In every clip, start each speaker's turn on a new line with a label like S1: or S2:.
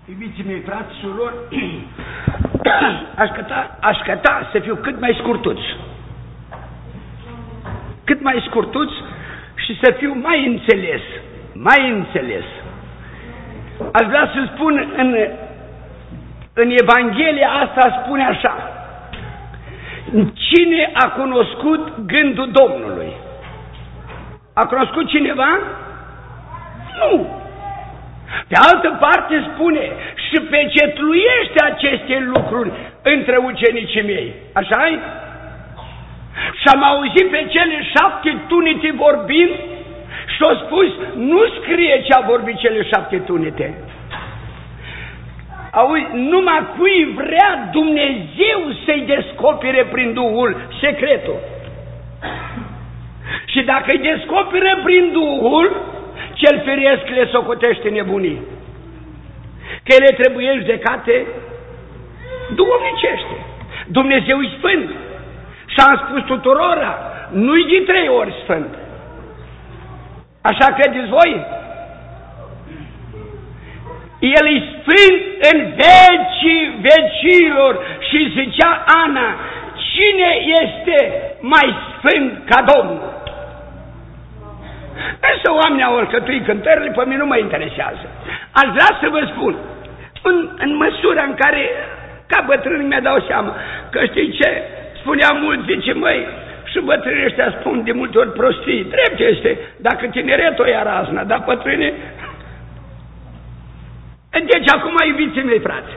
S1: Iubiții mei, frați și surori, aș căta să fiu cât mai scurtuț. Cât mai scurtuț și să fiu mai înțeles. Mai înțeles. Aș vrea să spun în Evanghelia asta spune așa: cine a cunoscut gândul Domnului? A cunoscut cineva? Nu. Pe altă parte spune: și pecetluiește aceste lucruri între ucenicii mei. Așa-i? Și am auzit pe cele 7 tunete vorbind și au spus: nu scrie ce a vorbit cele 7 tunete. Auzi, numai cui vrea Dumnezeu să-i descopere prin Duhul secretul. Și dacă îi descopere prin Duhul, cel firesc le socotește nebunii. Că ele trebuie judecate duhovnicește. Dumnezeu e sfânt. Și am spus tuturora, nu-i de 3 ori sfânt. Așa credeți voi? El e sfânt în vecii vecilor. Și zicea Ana: cine este mai sfânt ca Domnul? Însă oamenii au alcătuit cântările, pe mine nu mă interesează. Aș vrea să vă spun, în măsura în care, ca bătrânii mi-a dau seama, că știi ce, spunea mult, zice, măi, și bătrânii ăștia spun de multe ori prostii. Drept este, dacă tineretul e razna, dar bătrânii... Deci acum, iubiții mei, frați,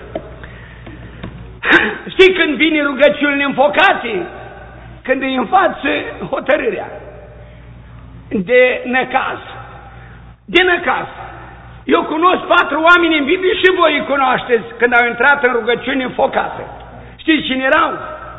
S1: știi când vine rugăciunile înfocate? Când îi în față hotărârea de necaz. De necaz. Eu cunosc 4 oameni în Biblie și voi îi cunoașteți când au intrat în rugăciune înfocată. Știți cine erau?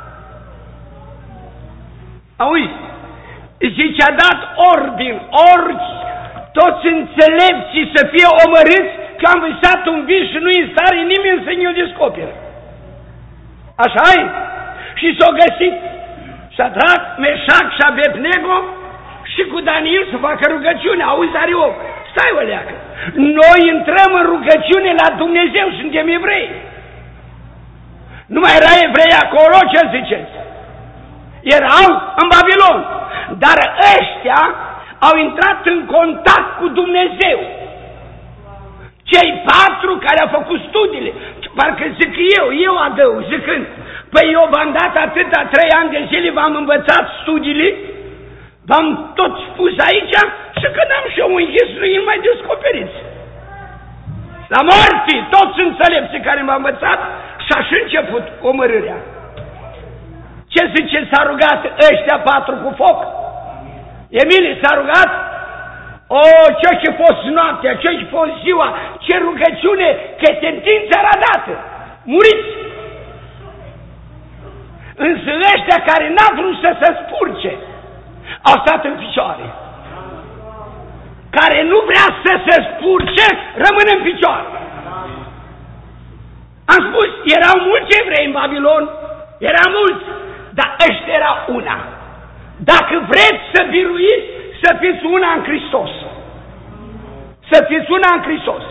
S1: Auzi, zice, a dat ordin, toți înțelepții să fie omorâți, că am visat un vis și nu-i în stare nimeni să ne-o descopere. Așa-i? Și s-o găsit Șadrac, Meșac și Abednego și cu Daniel să facă rugăciune. Auzi, Arioc, stai o leacă. Noi intrăm în rugăciune la Dumnezeu, suntem evrei. Nu mai era evrei acolo, ce ziceți? Erau în Babilon. Dar ăștia au intrat în contact cu Dumnezeu. Cei 4 care au făcut studiile, parcă zic eu adăug, zicând, păi eu v-am dat atâta 3 ani de zile, v-am învățat studiile, v-am tot spus aici și când am și eu închis, nu mai descoperiți. La moarte, toți înțelepții care m-au învățat și așa început omorârea. Ce zice, s-a rugat ăștia 4 cu foc? Emilie s-a rugat? O, ce-și fost noaptea, ce-și fost ziua, ce rugăciune, că sentința era dată. Muriți! Însă ăștia care n-a vrut să se spurce, au stat în picioare. Care nu vrea să se spurce, rămâne în picioare. Am spus, erau mulți evrei în Babilon, erau mulți, dar ăștia era una. Dacă vreți să biruiți, să fiți una în Hristos. Să fiți una în Hristos.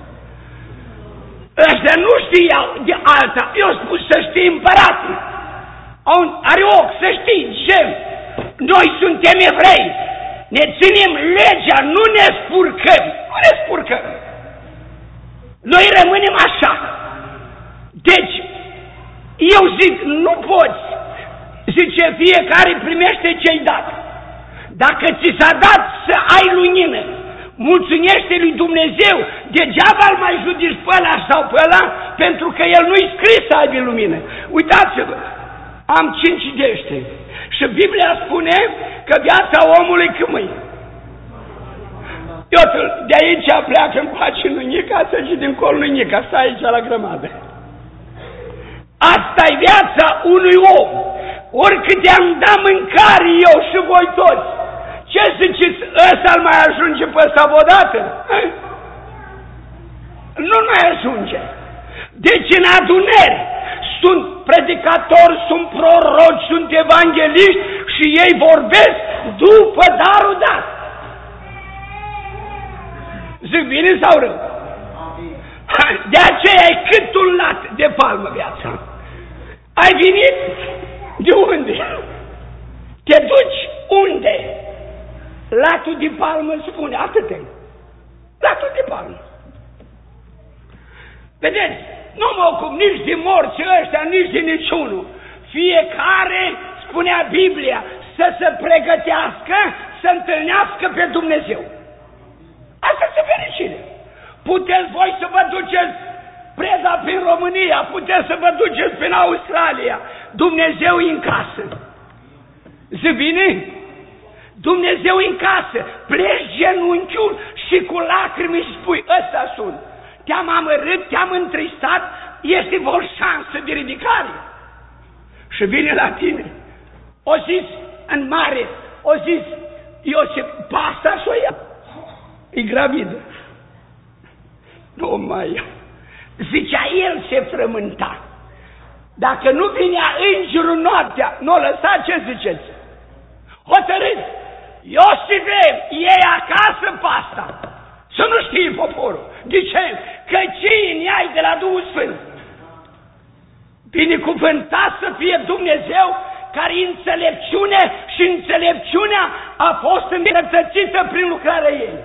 S1: Ăștia nu știau de alta. Eu spus să știi împăratul. Arioc, să știi, gem. Noi suntem evrei. Ne ținem legea, nu ne spurcăm. Nu ne spurcăm. Noi rămânem așa. Deci, eu zic, nu poți. Zice, fiecare primește ce-i dat. Dacă ți s-a dat să ai lumină, mulțumește lui Dumnezeu, degeaba îl mai judici pe ăla sau pe ăla, pentru că el nu-i scris să aibă lumină. Uitați-vă, am 5 idește și Biblia spune că viața omului câmâi. Iată, de aici pleacă în pace nu-i și dincolo nu-i stai aici la grămadă. Asta-i viața unui om. Oricât i-am dat mâncare eu și voi toți, ce ziceți, ăsta-l mai ajunge pe ăsta odată? Nu mai ajunge. Deci în adunări sunt predicatori, sunt proroci, sunt evangeliști și ei vorbesc după darul dat. Zic bine sau rău? De aceea e cât un lat de palmă viața. Ai venit? De unde? Te duci unde? Latul de palmă spune, atât. Latul de palmă. Vedeți, nu mă ocup nici de morți ăștia, nici de niciunul. Fiecare, spunea Biblia, să se pregătească, să întâlnească pe Dumnezeu. Asta este fericire. Puteți voi să vă duceți preda prin România, puteți să vă duceți prin Australia. Dumnezeu e în casă. Zi bine? Dumnezeu e în casă. Pleci genunchiul și cu lacrimi își spui, ăsta sunt. Te-am amărât, te-am întristat, este o șansă de ridicare. Și vine la tine. O zis în mare, o zis, Iosif, pasta și-o ia. E gravidă. Nu mai ia. Zicea, el se frământa. Dacă nu vinea îngerul noaptea, nu o lăsa, ce ziceți? Hotărât, Iosife, iei acasă pasta. Să nu știe poporul. De ce? Că cine ai de la Duhul Sfânt? Binecuvântat să fie Dumnezeu care înțelepciune și înțelepciunea a fost îndreptățită prin lucrarea ei.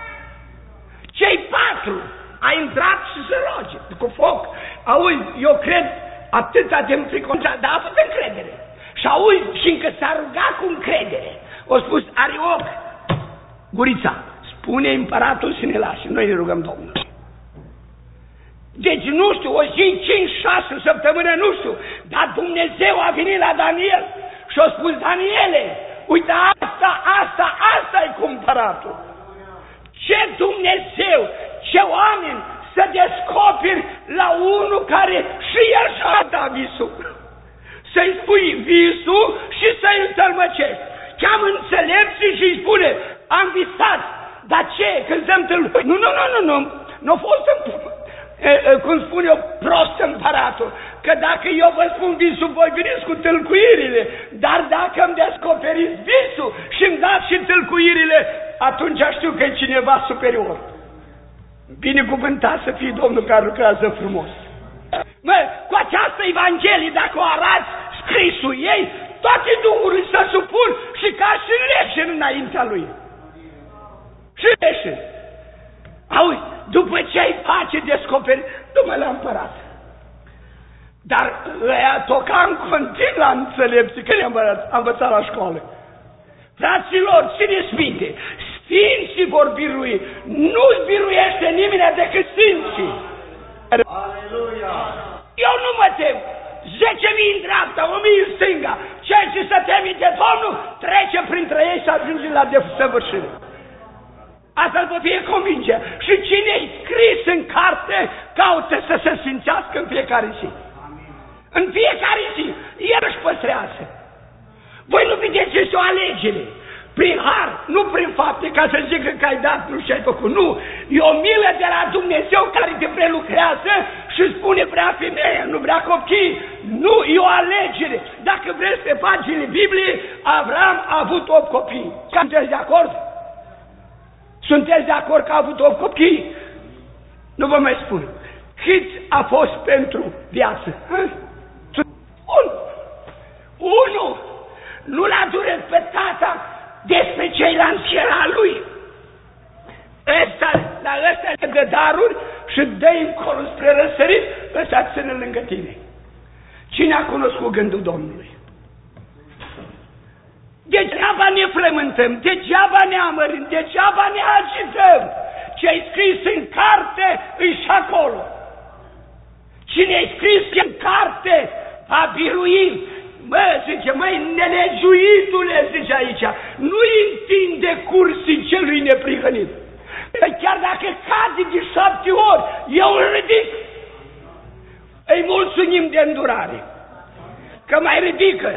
S1: Cei 4 a intrat și se roage cu foc. Auzi, eu cred atâta de înfricoșat, dar a avut încredere. Și auzi, și încă s-a rugat cu încredere. O spus, Arioc, gurița, spune împăratul să ne lași. Noi ne rugăm Domnului. Deci nu știu, o zi, 5-6 săptămână, nu știu, dar Dumnezeu a venit la Daniel și a spus, Daniele, uite, asta e cu împăratul. Ce Dumnezeu, ce oameni să descoperi la unul care și el și-a dat visul. Să-i spui visul și să-i întâlmăcești. Cheamă înțelepții și îi spune, am visat, dar ce, când se întâlnă? Nu a fost cum spun eu, prost împăratul, că dacă eu vă spun visul, voi veniți cu tâlcuirile, dar dacă îmi descoperiți visul și îmi dați și tâlcuirile, atunci știu că e cineva superior. Binecuvântat să fie Domnul care lucrează frumos. Cu această Evanghelie, dacă o arăți scrisul ei, toate duhurile se supun și ca și leșin înaintea lui. Și leșin. Auzi, după ce ai face descoperi, du-mă la împărat. Dar ăia toca în continuu la înțelepții, că am învățat la școală. Fraților, țineți minte, sfinții vor birui, nu-ți biruiește nimeni decât sfinții. Aleluia! Eu nu mă tem, 10.000 în dreapta, 1.000 în stânga, cel ce se teme de Domnul trece printre ei și ajunge la desăvârșire. Asta vă fie convinge. Și cine-i scris în carte caută să se sfințească în fiecare zi. În fiecare zi, el își păstrează. Voi nu vedeți, este o alegere. Prin har, nu prin fapte, ca să zică că ai dat, nu și-ai făcut. Nu, e o milă de la Dumnezeu care te prelucrează și spune vrea femeie, nu vrea copii. Nu, e o alegere. Dacă vreți pe paginile Bibliei, Avram a avut 8 copii. Sunteți de acord? Sunteți de acord că a avut 8 copii? Nu vă mai spun. Cât a fost pentru viață? Unu. Nu l-a durat pe tata despre ceilalți era lui. La ăsta le dă daruri și dă-i încolo spre răsărit, ăsta ține lângă tine. Cine a cunoscut gândul Domnului? Degeaba ne frământăm, degeaba ne amărim, degeaba ne agităm. Ce-ai scris în carte, îi și acolo. Cine-ai scris în carte, va birui. Zice, nelegiuitule, zice aici, nu-i întinde cursii celui neprihănit. Chiar dacă cade de 7 ori, eu îl ridic. Îi mulțumim de îndurare. Că mai ridică.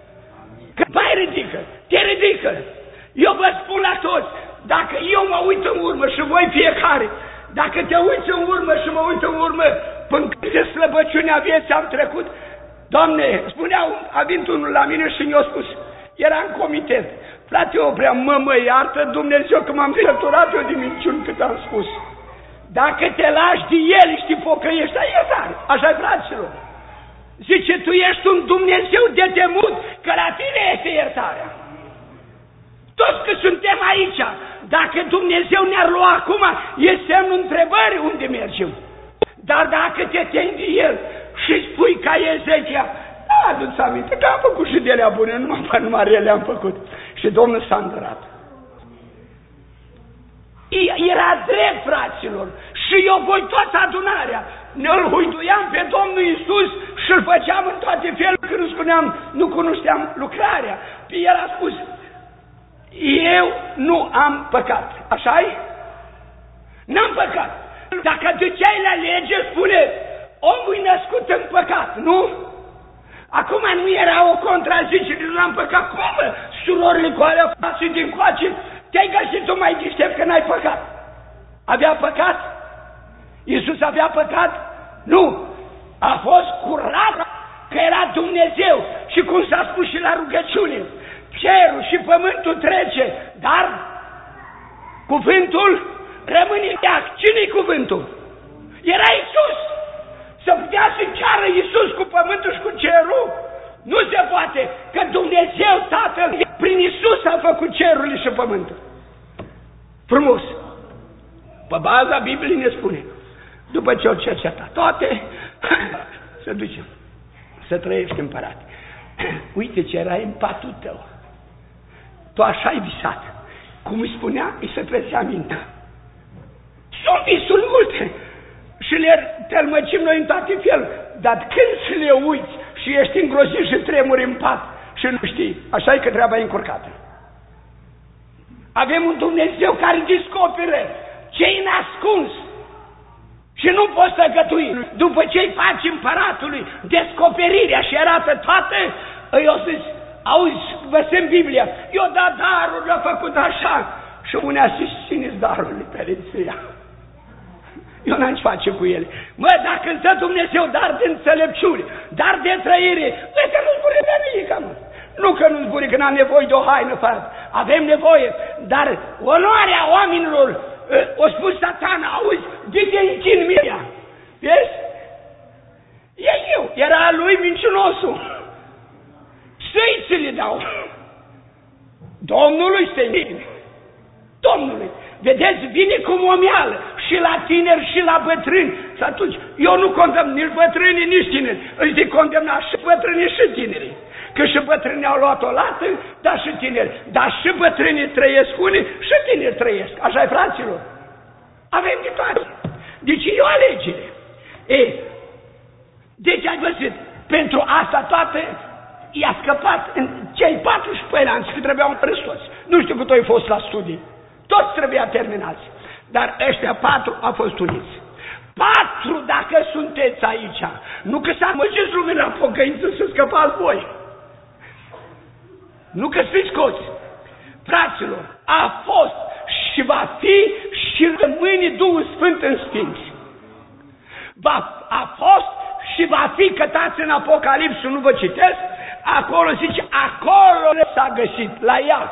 S1: Te ridică. Eu vă spun la toți, dacă eu mă uit în urmă și voi fiecare, dacă te uiți în urmă și mă uit în urmă, până câte slăbăciuni a vieții am trecut, Doamne, a venit unul la mine și mi-a spus, era în comitet, frate Oprea, mă iartă Dumnezeu că m-am căturat eu de minciuni cât am spus. Dacă te lași de el și te pocăiești, ai iertare. Așa-i, fraților. Zice, tu ești un Dumnezeu de temut, că la tine este iertarea. Toți că suntem aici, dacă Dumnezeu ne-ar lua acum, e semnul întrebării unde mergem. Dar dacă te temi de el și spui ca Ezechia, adu-ți aminte că am făcut și de alea bune, numai rele am făcut. Și Domnul s-a îndărat. Era drept, fraților, și eu voi toată adunarea. Ne-l huiduiam pe Domnul Iisus și îl făceam în toate felurile când îți spuneam, nu cunoșteam lucrarea. El a spus, eu nu am păcat, așa-i? N-am păcat. Dacă duceai la lege, spune, omul e născut în păcat, nu? Acum nu era o contrazicere, nu am păcat. Cum, surorile cu alea față din coace, te-ai găsit tu mai deștept că n-ai păcat? Avea păcat? Iisus avea păcat? Nu. A fost curat că era Dumnezeu. Și cum s-a spus și la rugăciune, cerul și pământul trece, dar cuvântul rămâne veac. Cine-i cuvântul? Era Iisus. Să putea să ceară Iisus cu pământul și cu cerul? Nu se poate, că Dumnezeu Tatăl prin Iisus a făcut cerurile și pământul. Frumos. Pe baza Bibliei ne spune, după ce o cercetat toate, să ducem, să trăiești împărat. Uite ce era în patul tău. Tu așa ai visat. Cum îi spunea, îi se trezea mintea. Sunt visuri multe și le tălmăcim noi în toate fel, dar când să le uiți și ești îngrozit și tremuri în pat și nu știi, așa e că treaba e încurcată. Avem un Dumnezeu care descoperă ce-i nascuns și nu poți să gătui. După ce-i faci împăratului descoperirea și arată toate, îi o zis, auzi, văsem Biblia, eu da darul, le-a făcut așa. Și unii a zis, țineți darurile pe rețea. Eu n-am ce face cu ele. Mă, dacă îți dă Dumnezeu dar de înțelepciune, dar de trăire, uite, nu-ți bune de nimic, mă. Nu că nu-ți bune, că n-am nevoie de o haină, frate. Avem nevoie, dar onoarea oamenilor, o spus Satana, auzi, de te închin mie. Vezi? E eu, era lui mincinosul. Să-i ți le dau. Domnului să-i închin. Domnului. Vedeți, vine cu momeală și la tineri și la bătrâni. Și atunci, eu nu condamn nici bătrânii, nici tineri. Îi zic condamna și bătrânii și tinerii. Că și bătrânii au luat o lată, dar și tineri. Dar și bătrânii trăiesc unii și tineri trăiesc. Așa-i, fraților? Avem de toate. Deci e o alegere. Deci ai văzut, pentru asta toate i-a scăpat în cei 14 ani că trebuiau împrăși toți. Nu știu cât au fost la studii. Toți trebuia terminați. Dar ăștia 4 au fost uniți. 4 dacă sunteți aici. Nu că s-a măgit lumea la pocăință să scăpați voi. Nu că fiți scoți. Fraților, a fost și va fi și rămâne Duhul Sfânt în Sfinți. A fost și va fi, cătați în Apocalipsul, nu vă citesc, acolo zice, acolo s-a găsit, la ea.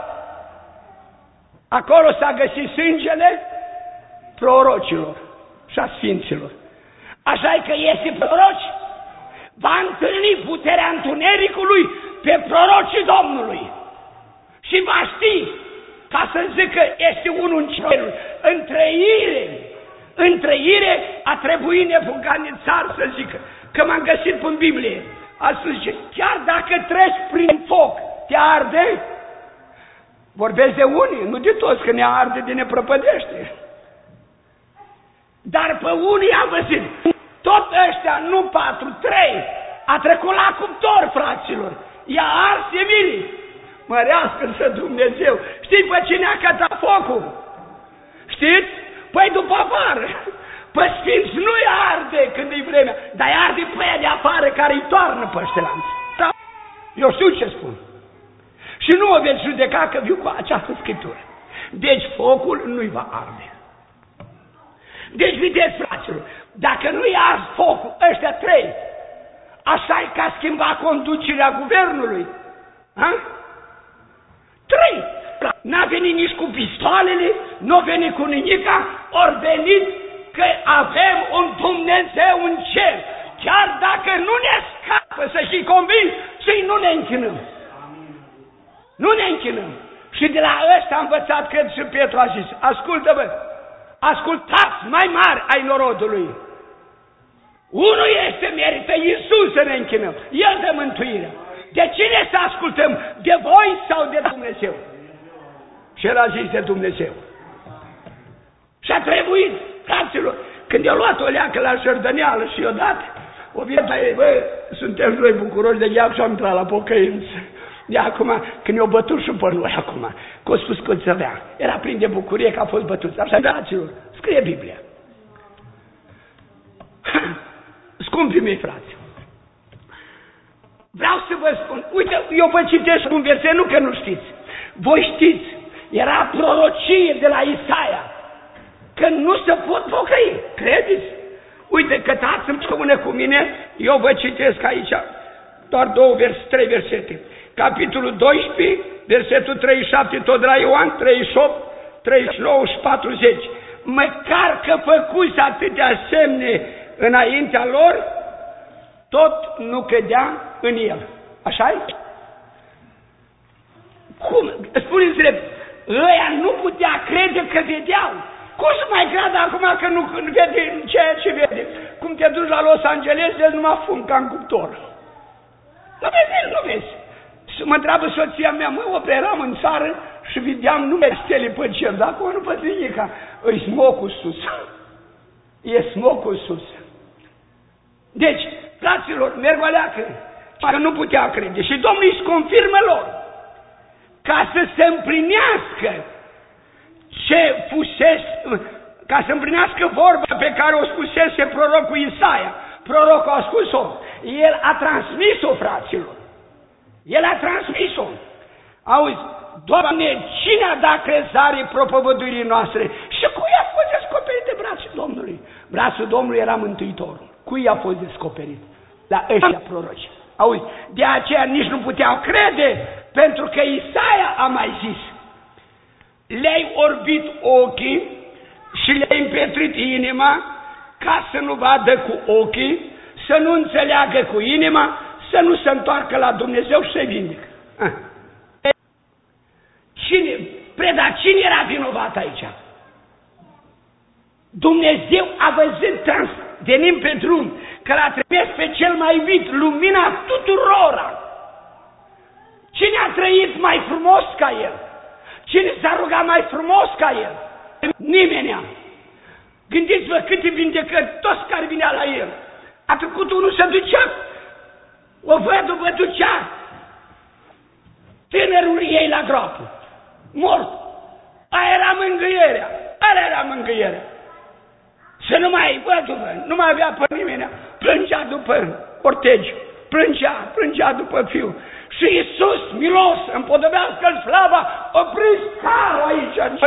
S1: Acolo s-a găsit sângele prorocilor și a sfinților. Așa că este proroci, va întâlni puterea întunericului pe prorocii Domnului și va ști, ca să zică, este unul în cerul. În trăire a trebuit Nebucadnețar să zică, că m-am găsit în Biblie. Astăzi zice, chiar dacă treci prin foc, te arde? Vorbesc de unii, nu de toți, că ne arde de ne prăpădește. Dar pe unii am văzut, tot ăștia, nu 4, 3, a trecut la cuptor, fraților. I-a ars Emilii. Mărească-să Dumnezeu. Știi pe cine a cătat focul? Știți? Păi după vară. Pe sfinți nu-i arde când e vremea, dar îi arde pe aia de afară care îi toarnă păștelanți. Da? Eu știu ce spun. Și nu o veți judeca că viu cu această scriptură. Deci focul nu-i va arde. Deci, vedeți, fraților, dacă nu-i ars focul, ăștia 3, așa-i ca schimba conducerea guvernului. Ha? 3. N-a venit nici cu pistoalele, n-a venit cu nimica, ori venit că avem un Dumnezeu în cer. Chiar dacă nu ne scapă, să știi convins, și nu ne închinăm. Nu ne închinăm. Și de la ăsta a învățat, cred, și Petru a zis, ascultă-vă, ascultați mai mari ai norodului. Unul este merită, Iisus, să ne închinăm. El dă mântuirea. De cine să ascultăm? De voi sau de Dumnezeu? Și el a zis de Dumnezeu. Și a trebuit, fraților, când i-a luat o leacă la șărdăneală și i-a dat, o vine, bă, suntem noi bucuroși de ea și am intrat la pocăință. De acum, când i-a bătut și pe noi acum, că a spus că îți avea, era plin de bucurie că a fost bătut. Așa, fraților, scrie Biblia. Scumpii mei, frați, vreau să vă spun, uite, eu vă citesc un verset, nu că nu știți. Voi știți, era prorocie de la Isaia, că nu se pot pocăi, credeți? Uite, cătați-mi spune cu mine, eu vă citesc aici, doar 3 versete. Capitolul 12, versetul 37, tot de la Ioan, 38, 39 și 40. Măcar că făcuți atâtea semne înaintea lor, tot nu credea în el. Așa-i? Cum? Spuneți-le, ăia nu putea crede că vedeau. Cum să mai creadă acum că nu vede ceea ce vede? Cum te duci la Los Angeles, vezi numai fum ca în cuptor. Nu vezi, nu vezi. Mă întreabă soția mea, mă operam în țară și vedeam numai stele pe cer, dar acum nu văd nimica. Îi smocul sus. E smocul sus. Deci, fraților, merg o leacă, că nu putea crede. Și Domnul își confirmă lor, ca să se împlinească ce fusese, ca să împlinească vorba pe care o spusese prorocul Isaia. Prorocul a spus-o. El a transmis-o, fraților. El a transmis-o. Auzi, Doamne, cine a dat crezare propovăduirii noastre? Și cui a fost descoperit de brațul Domnului? Brațul Domnului era Mântuitorul. Cui a fost descoperit? La ăștia proroci. Auzi, de aceea nici nu puteau crede, pentru că Isaia a mai zis, le-ai orbit ochii și le-ai împetrit inima ca să nu vadă cu ochii, să nu înțeleagă cu inima, să nu se întoarcă la Dumnezeu și să-i vindecă. Cine era vinovat aici? Dumnezeu a văzut, venim pe drum, că l-a trimis pe cel mai iubit, lumina tuturora. Cine a trăit mai frumos ca el? Cine s-a rugat mai frumos ca el? Nimenea. Gândiți-vă câte vindecări, toți care vinea la el. A trecut unul să ducea, o văduvă ducea tânărul ei la groapă, mort. Aia era mângâierea, aia era mângâierea. Să nu mai văduvă, nu mai avea pe nimeni, plângea după ortegiu, plângea după fiu. Și Iisus, milos, împodobească-l slava, opriți carul aici.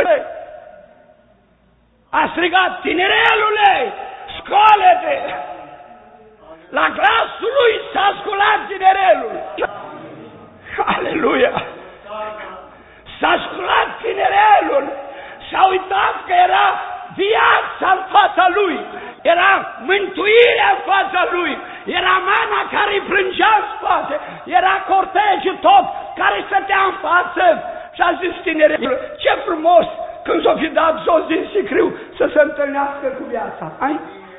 S1: A strigat, tinerelule, scoală-te! La glasul lui s-a sculat tinerelul. Aleluia! S-a sculat tinerelul. S-a uitat că era viața în fața lui. Era mântuirea în fața lui. Era mama care îi plângea în spate. Era cortegiul tot care stătea în față. Și a zis tinerelul, ce frumos când s-o fi dat jos din sicriu să se întâlnească cu viața. Ai?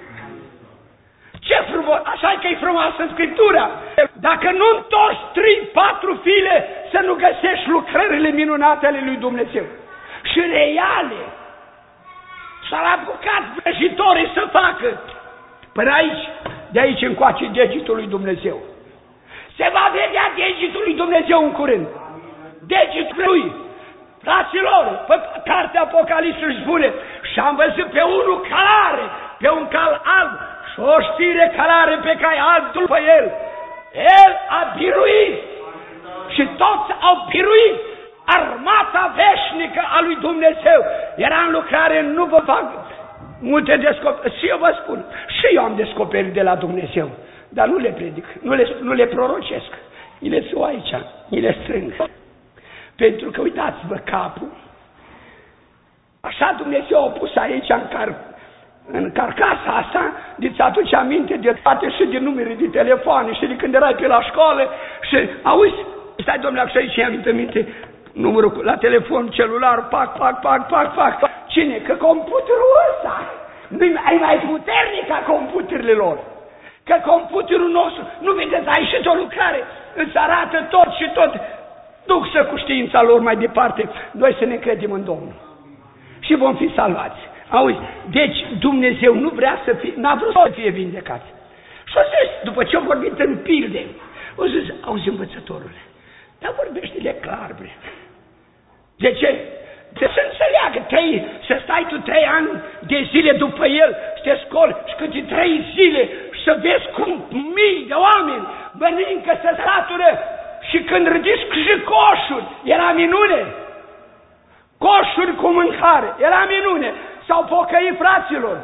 S1: Ce frumos! Așa că e frumoasă Scriptura. Dacă nu întorci 3-4 file, să nu găsești lucrările minunate ale lui Dumnezeu. Și reale. S-au apucat vrăjitorii să facă. Până aici, de aici încoace degetul lui Dumnezeu. Se va vedea degetul lui Dumnezeu în curând. Degetul lui. Fraților, pe cartea Apocalipsului spune, și am văzut pe unul calare, pe un cal alb, și o știre calare pe cai alb după el. El a biruit și toți au biruit. Armata veșnică a lui Dumnezeu era în lucrare, nu vă fac multe descoperiri. Și eu vă spun, și eu am descoperit de la Dumnezeu, dar nu le predic, nu le prorocesc. Îi le țu aici, îi le strâng. Pentru că uitați-vă capul. Așa Dumnezeu a pus aici în în carcasa asta, de-ți aduce aminte de toate și de numere de telefoane și de când erai pe la școală și auzi, stai domnule, așa și aminte numărul la telefon, celular, pac. Cine? Că computerul ăsta nu-i mai puternic ca computerele lor. Că computerul nostru, nu vedeți, ai și o lucrare, îți arată tot și tot. Duc să cu știința lor mai departe, noi să ne credem în Domnul. Și vom fi salvați. Auzi, deci Dumnezeu nu vrea să fie, n-a vrut să fie vindecați. Și a zis, după ce a vorbit în pilde, a zis, auzi învățătorule, dar vorbește-le clar, bre. De ce? Să înțeleagă, să stai tu 3 ani de zile după el, să te scoli și câte 3 zile și să vezi cum mii de oameni mănâncă, să satură și când ridici și coșuri, era minune. Coșuri cu mâncare, era minune. S-au pocăit fraților.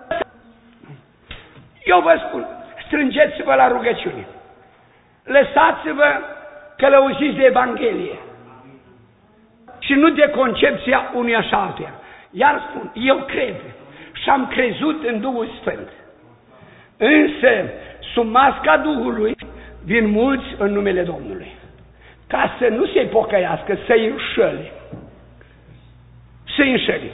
S1: Eu vă spun, strângeți-vă la rugăciune. Lăsați-vă călăuziți de Evanghelie. Și nu de concepția unuia și altuia. Iar spun, eu cred și am crezut în Duhul Sfânt. Însă, sub masca Duhului, vin mulți în numele Domnului. Ca să nu se pocăiască, să-i înșele. Să-i înșele.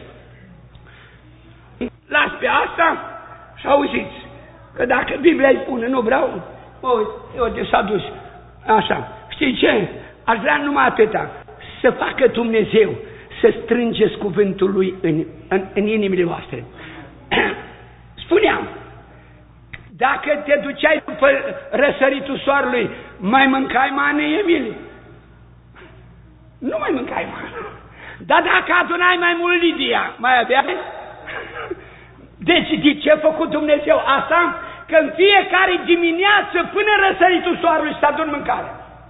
S1: Las pe asta și auziți că dacă Biblia îi spune, nu vreau, eu de s-a dus. Așa. Știi ce? Aș vrea numai atâta. Să facă Dumnezeu să strângeți cuvântul Lui în inimile voastre. Spuneam, dacă te duceai după răsăritul soarelui, mai mâncai mane, Emil? Nu mai mâncai mane. Dar dacă adunai mai mult Lidia, mai aveai? Deci de ce a făcut Dumnezeu asta? Că în fiecare dimineață până răsăritul soarelui să adun mâncare.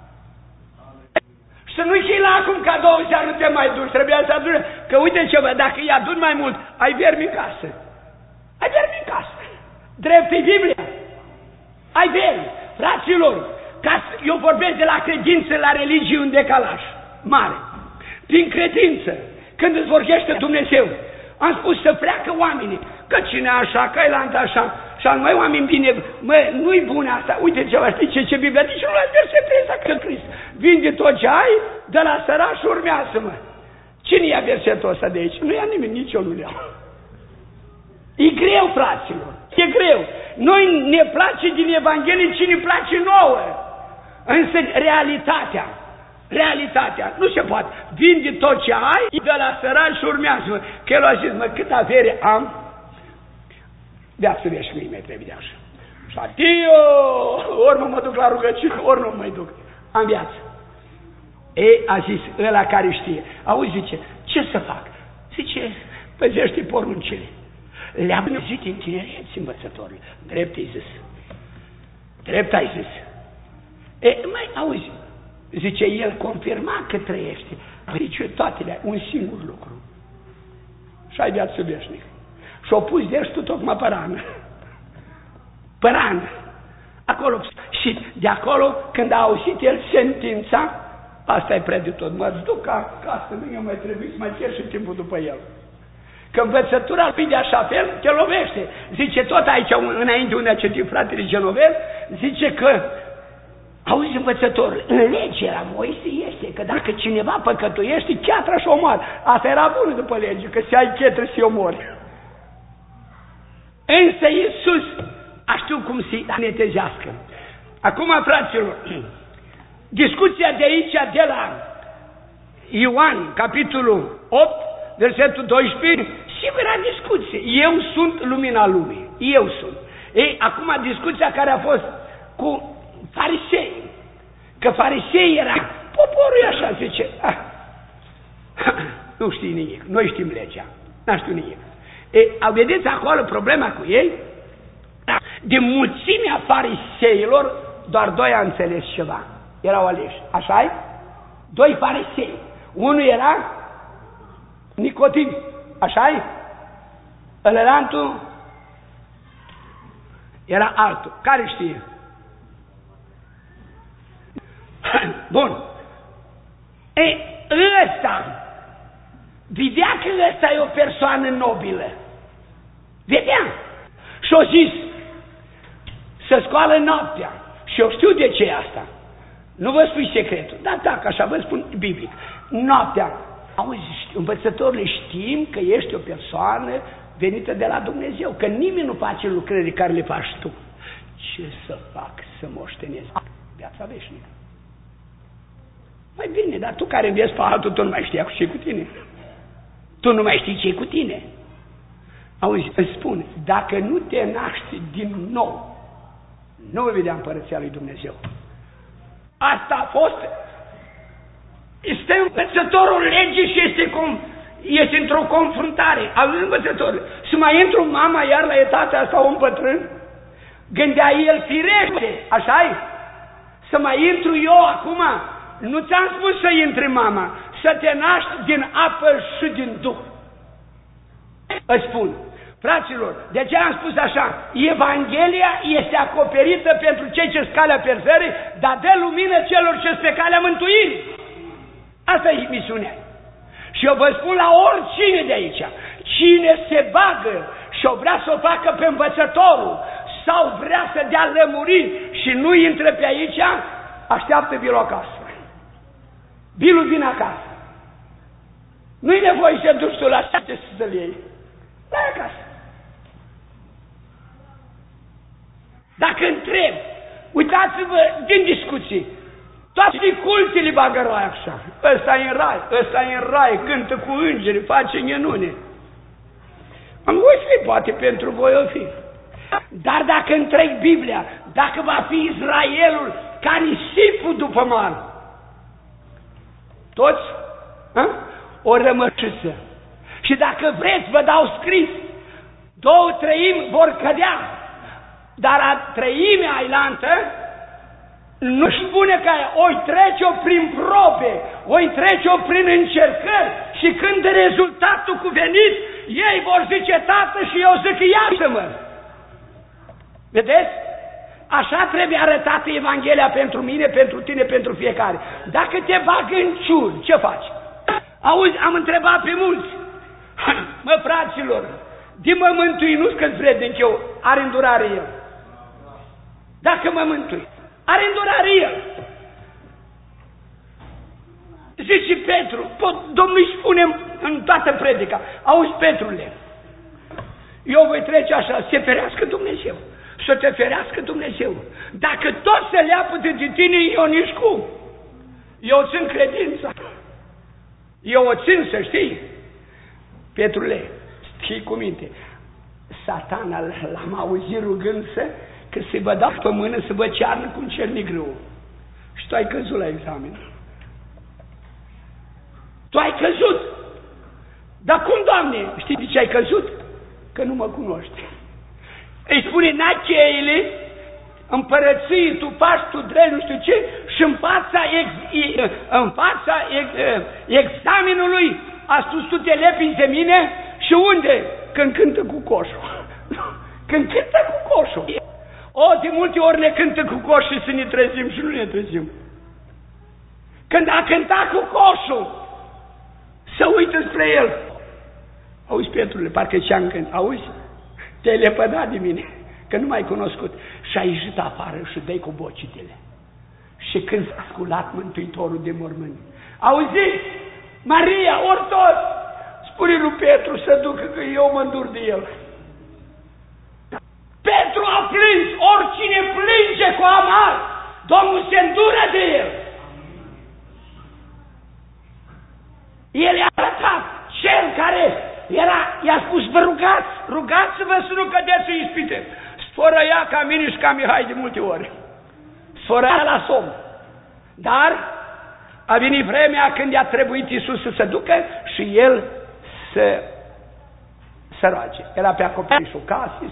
S1: Să nu-i și la acum ca 2 ziua nu te mai duci, trebuia să aduni. Că uite ceva, dacă îi aduni mai mult, ai vermi în casă. Ai vermi în casă. Drept-i Biblia. Ai vermi. Fraților, eu vorbesc de la credință la religie un decalaj mare. Prin credință, când îți vorbește Dumnezeu, am spus să pleacă oamenii, că cine așa, că e așa, și al mai oameni bine, nu-i bun asta, uite ceva, știi ce Biblia, nici nu l-ai versetul ăsta că Crist, vinde tot ce ai, de la săraș și urmează-mă. Cine ia versetul ăsta de aici? Nu ia nimeni, nici eu nu iau. E greu, fraților, e greu. Noi ne place din Evanghelie ce ne place nouă, însă realitatea, nu se poate. Vinde tot ce ai, de la săraș și urmează-mă. Că el a zis, cât avere am, viață veșnică mai trebuie așa. Și adio, ori mă duc la rugăciune, ori nu mă duc. Am viață. A zis ăla care știe. Auzi, zice, ce să fac? Zice, păzește poruncile. Le-am zis în tinerețe, învățătorul. Drept ai zis. Drept ai zis. Mai auzi, zice, el confirma că trăiește. Zice, toate le-ai, un singur lucru. Și ai viață veșnică. Și-o pus destul tocmai pe rană. Acolo. Și de acolo, când a auzit el sentința, asta e prea de tot. Mă duc acasă, nu mai trebuie să mai cer și timpul după el. Că învățătura lui de așa fel te lovește. Zice tot aici, înainte unde a citit fratele Genovel, zice că, auzi învățător, în legea la Moise este că dacă cineva păcătuiește, chiatra și omoară. Asta era bună după lege, că se ai chetră și omori. Însă Iisus a știut cum să-i netezească. Acum, fraților, discuția de aici, de la Ioan, capitolul 8, versetul 12, sigur era discuție. Eu sunt lumina lumii. Eu sunt. Acum discuția care a fost cu farisei. Că farisei era, poporul e așa, zice, nu știi nimic, noi știm legea, n-a știu nimic. Vedeți acolo problema cu ei? De mulțimea fariseilor, doar 2 a înțeles ceva. Erau aleși, așa-i? 2 farisei. Unul era Nicodim, așa-i? Ălălantul era altul. Care știe? Bun. Ăsta vedea că ăsta e o persoană nobilă. Vedea. Și-o zis, să scoală noaptea. Și eu știu de ce e asta. Nu vă spui secretul, dar dacă așa vă spun biblic. Noaptea, auzi, învățătorile, știm că ești o persoană venită de la Dumnezeu, că nimeni nu face lucrările care le faci tu. Ce să fac să moștenesc viața veșnică? Mai bine, dar tu care înveți pe altul, tu nu mai știi ce cu tine. Tu nu mai știi ce cu tine. Auzi, îți spun, dacă nu te naști din nou, nu vei vedea împărăția lui Dumnezeu. Asta a fost. Este învățătorul legii și este într-o confruntare. Auzi, învățătorul, să mai intru mama iar la etatea asta om bătrân? Gândea el firește, așa-i? Să mai intru eu acum? Nu ți-am spus să intri mama, să te naști din apă și din Duh. Îți spun, fraților, de ce am spus așa? Evanghelia este acoperită pentru cei ce-s calea pierzării, dar dă lumină celor ce-s pe calea mântuirii. Asta e misiunea. Și eu vă spun la oricine de aici, cine se bagă și o vrea să o facă pe învățătorul sau vrea să dea lămuriri și nu intră pe aici, așteaptă bilul acasă. Bilul vine acasă. Nu-i nevoie să duci tu la șapte să-l iei. La acasă. Dacă întreb, uitați-vă din discuții, toate cultele bagă rai așa. Ăsta e în rai, ăsta e în rai, cântă cu îngeri, face minune. Am voi fi, poate pentru voi o fi. Dar dacă întreg Biblia, dacă va fi Israelul ca nisipul după mare, toți o rămășiță. Și dacă vreți, vă dau scris, 2/3 vor cădea, dar a treimea ailantă nu spune că oi trece-o prin probe, oi trece-o prin încercări și când rezultatul cuvenit, ei vor zice, tată, și eu zic, iartă-mă. Vedeți? Așa trebuie arătată Evanghelia pentru mine, pentru tine, pentru fiecare. Dacă te bag în ciuri, ce faci? Auzi, am întrebat pe mulți. Mă, fraților, din mă mântui, nu-ți că-ți vrednic eu, are îndurare el. Dacă mă mântui, are îndurare el. Zice Petru, Domnul îi spune în toată predica, auzi, Petrule, eu voi trece așa, să te ferească Dumnezeu. Să te ferească Dumnezeu. Dacă tot se leapă de tine, eu nici cum. Eu țin credința. Eu o țin, să știi. Petrule, știi cu minte, Satana l-am auzit rugându-se că se vă dau pe mână să vă cearnă cu un cernic greu. Și tu ai căzut la examen. Tu ai căzut. Dar cum, Doamne? Știi de ce ai căzut? Că nu mă cunoști. Îi spune, n-ai cheile, împărății, tu faci, tu drei, nu știu ce, și în fața examenului a spus, tu te lepi de mine și unde? Când cântă cu coșul. Când cântă cu coșul. De multe ori ne cântă cu coșul și să ne trezim și nu ne trezim. Când a cântat cu coșul, să uită spre el. Auzi, Petrule, parcă ce-am cânt, auzi? Te-ai lepădat de mine, că nu m-ai cunoscut. Și ai ieșit afară și dai cu bocitele. Și când s-a sculat Mântuitorul de mormânt, auzi, Maria, ori tot, spune lui Petru să ducă că eu mă îndur de el. Petru a plâns, oricine plânge cu amar, Domnul se îndură de el. El i-a arătat, cel care i-a spus, vă rugați-vă să nu cădeți în ispite. Sfărăia ca mine și ca Mihai de multe ori. Sfărăia la somn. Dar a venit vremea când i-a trebuit Iisus să se ducă și el să roage. Era pe acoperișul casei,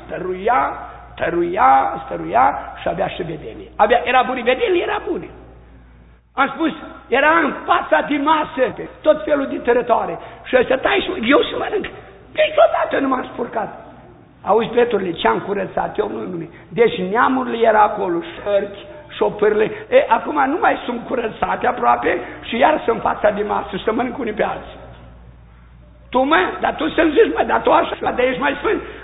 S1: stăruia și avea și vedenie. Era bună vedenie, era bună. Am spus, era în fața de masă, tot felul de tărătoare. Și ăsta, eu să mănânc. Niciodată nu m-am spurcat. Auzi, Petrule, ce-am curățat eu? Nu. Deci neamurile era acolo, șărchi, șopârle. Acum nu mai sunt curățate aproape și iar sunt în fața de masă și să mănânc unii pe alții. Tu, dar tu să-mi zici, dar tu așa, dar ești mai sfânt.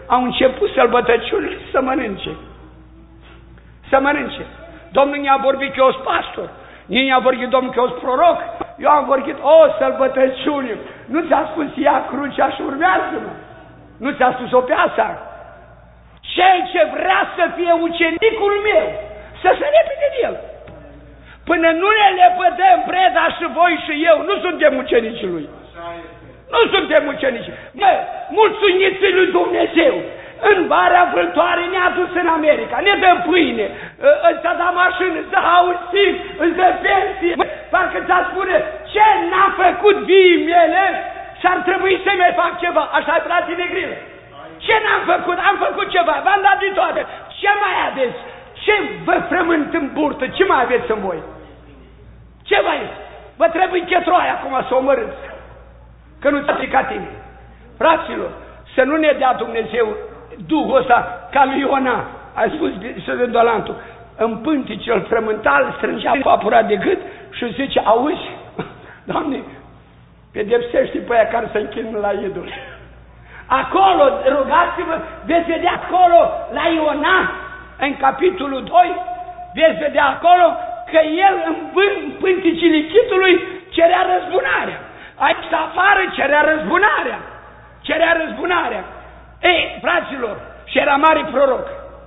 S1: au început sărbătăciunile să mănânce. Să mănânce. Domnul ne-a vorbit că eu sunt pastor. Ne-a vorbit Domnul că eu sunt proroc. Eu am vorbit, sărbătăciune. Nu ți-a spus ia crucea și urmează-mă. Nu ți-a spus-o pe asta. Cel ce vrea să fie ucenicul meu, să se lepede de el. Până nu ne lepădăm Preda și voi și eu, nu suntem ucenicii lui. Nu suntem ucenici. Mulțumiți lui Dumnezeu. În vara vâltoare ne-a dus în America, ne dă pâine, îți da mașină, îți dă auzim, îți dă pensie. Parcă ți-a spune, ce n-a făcut vii mele și ar trebui să mai fac ceva. Așa-i, frații Negrilă. Ce n-am făcut? Am făcut ceva, v-am dat din toate. Ce mai aveți? Ce vă frământ în burtă? Ce mai aveți în voi? Ce mai? Vă trebuie chetroaia acum să o mărâți. Că nu ți-a stricat tine. Fraților, să nu ne dea Dumnezeu Duhul ăsta ca lui Iona. Ai spus Sfântul Dolantul, în pânticel frământal strângea papura de gât și zice, auzi, Doamne, pedepsește pe aia care se închină la idol. Acolo, rugați-vă, veți vedea acolo la Iona, în capitolul 2, veți vedea acolo că el în pânticile chitului cerea răzbunarea. Aici afară cerea răzbunarea. Cerea răzbunarea. Ei, fraților, și era mare proroc.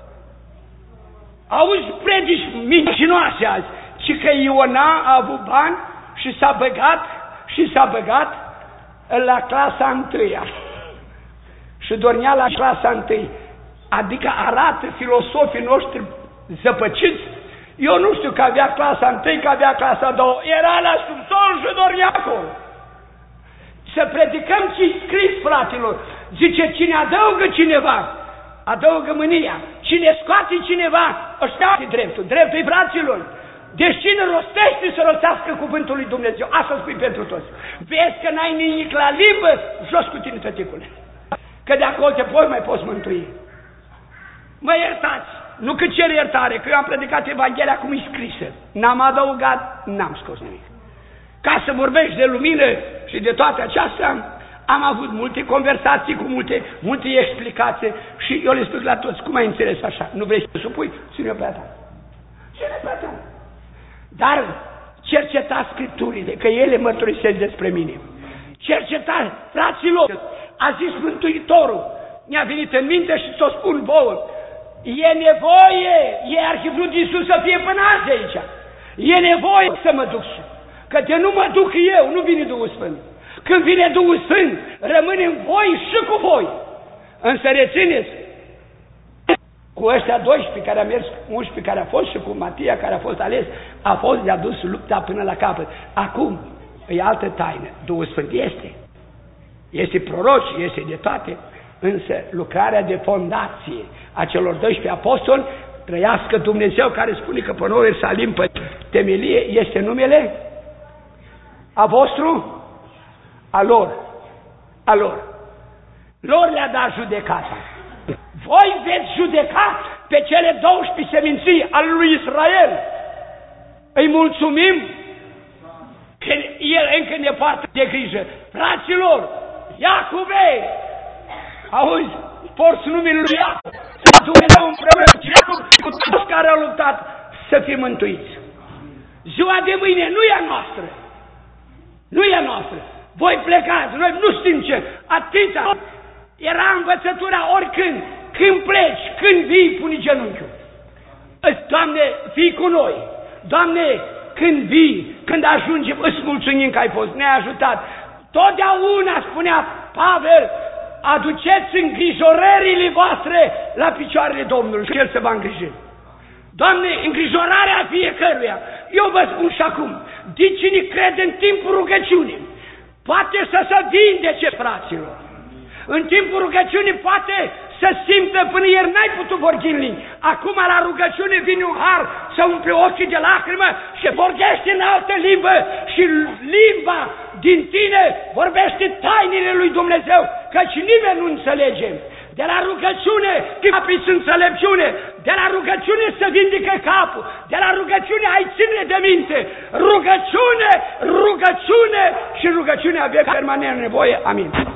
S1: Auzi predici mincinoase azi, ci că Iona a avut bani și s-a băgat la clasa 1-a. Și dormea la clasa 1. Adică arată filosofii noștri zăpăciți. Eu nu știu că avea clasa 1, că avea clasa 2. Era la subsol și dormea acolo. Să predicăm ce-i scris, fraților. Zice, cine adăugă cineva, adăugă mânia. Cine scoate cineva, ăștia dreptul. Dreptul-i, fraților. Deci cine rostește să rostească cuvântul lui Dumnezeu. Asta spui pentru toți. Vezi că n-ai nimic la limbă, jos cu tine, tăticule. Că de acolo te mai poți mântui. Mă iertați. Nu că cer iertare, că eu am predicat Evanghelia cum e scrisă. N-am adăugat, n-am scos nimic. Ca să vorbești de lumină și de toate acestea, am avut multe conversații cu multe explicații și eu le spun la toți, cum ai înțeles așa? Nu vrei să supui? Ține-o pe a ta. Ține-o pe a ta. Dar cercetați Scripturile, că ele mărturisesc despre mine. Cercetați, fraților, a zis Mântuitorul, mi-a venit în minte și ți-o spun vouă. E nevoie, arhivul de Iisus să fie până azi de aici. E nevoie să mă duc. Că de nu mă duc eu, nu vine Duhul Sfânt. Când vine Duhul Sfânt, rămâne în voi și cu voi. Însă rețineți, cu ăștia 12 care a mers, 11 care a fost și cu Matia care a fost ales, a fost de-a dus lupta până la capăt. Acum e altă taină. Duhul Sfânt este proroci, este de toate, însă lucrarea de fondație a celor 12 apostoli, trăiască Dumnezeu care spune că pe nou Ierusalim, pe temelie, este numele a vostru, a lor. Lor le-a dat judecata. Voi veți judeca pe cele 12 seminții ale lui Israel. Îi mulțumim că El încă ne poartă de grijă. Fraților, Iacube, auzi, porți numele lui Iacub, să Dumnezeu împreună cu Iacub și cu toți care au luptat să fim mântuiți. Ziua de mâine nu e a noastră. Nu e a noastră. Voi plecați, noi nu știm ce. Atâta era învățătura oricând. Când pleci, când vii, pune genunchiul. Doamne, fii cu noi. Doamne, când vii, când ajungem, îți mulțumim că ai fost, ne-ai ajutat. Totdeauna, spunea Pavel, aduceți îngrijorările voastre la picioarele Domnului și El se va îngriji. Doamne, îngrijorarea fiecăruia. Eu vă spun și acum, de cine crede în timpul rugăciunii, poate să se vindece, fraților. În timpul rugăciunii poate să simtă, până ieri n-ai putut vorbi în limbi. Acum la rugăciune vine un har să umple ochii de lacrimă și vorbește în altă limbă și limba din tine vorbește tainele lui Dumnezeu, căci nimeni nu înțelege. De la rugăciune capiți înțelepciune, de la rugăciune se vindică capul, de la rugăciune ai ține de minte. Rugăciune și rugăciune avem permanent nevoie. Amin.